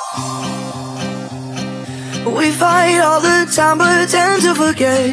We fight all the time but tend to forget.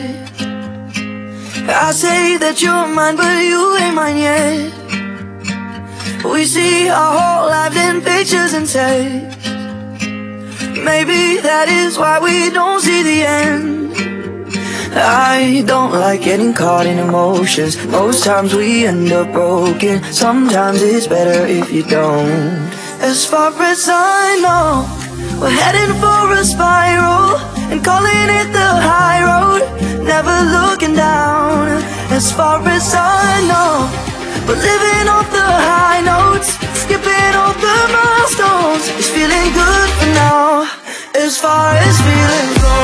I say that you're mine but you ain't mine yet. We see our whole lives in pictures and text. Maybe that is why we don't see the end. I don't like getting caught in emotions. Most times we end up broken. Sometimes it's better if you don't. As far as I know, we're heading for a spiral and calling it the high road, never looking down. As far as I know, we're living off the high notes, skipping all the milestones. It's feeling good for now, as far as feelings go.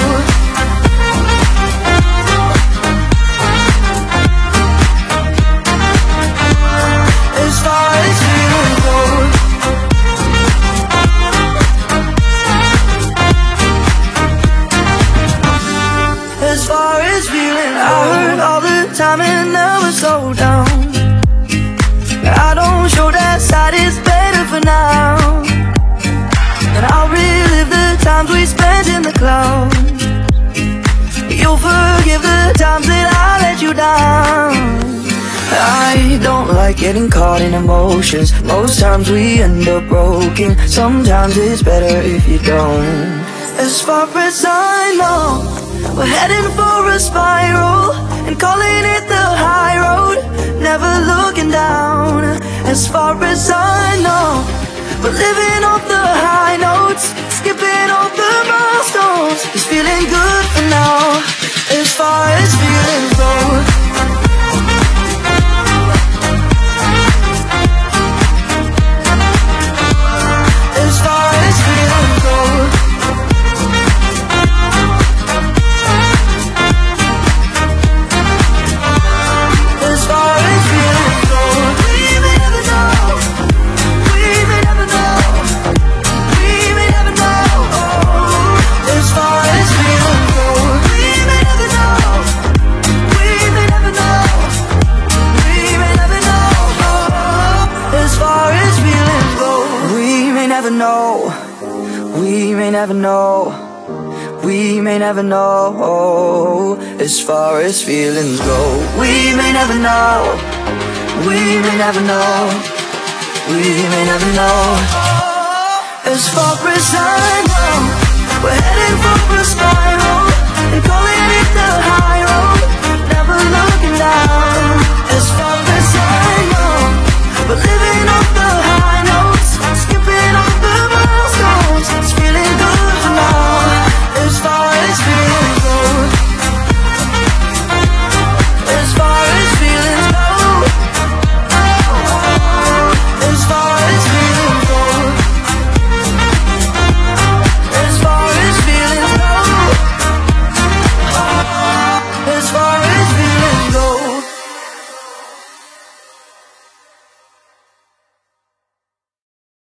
As far as feelings go. As far as feeling, I heard all the time and never slow down. I don't show that side, it's better for now. And I'll relive the times we spent in the clouds. You'll forgive the times that I let you down. I don't like getting caught in emotions. Most times we end up broken. Sometimes it's better if you don't. As far as I know, we're heading for a spiral and calling it the high road, never looking down. As far as I know, we're living off the high notes, skipping all the milestones. It's feeling good for now, as far as feelings go. As far as feelings go. As far as feelings go. We may never know. We may never know. We may never know. As far as feelings go. We may never know. We may never know. We may never know. As far as feelings go. We may never know. We may never know. We may never know. As far as feelings go. We may never know. We may never know. We may never know. As far as I know, we're heading for a spiral and calling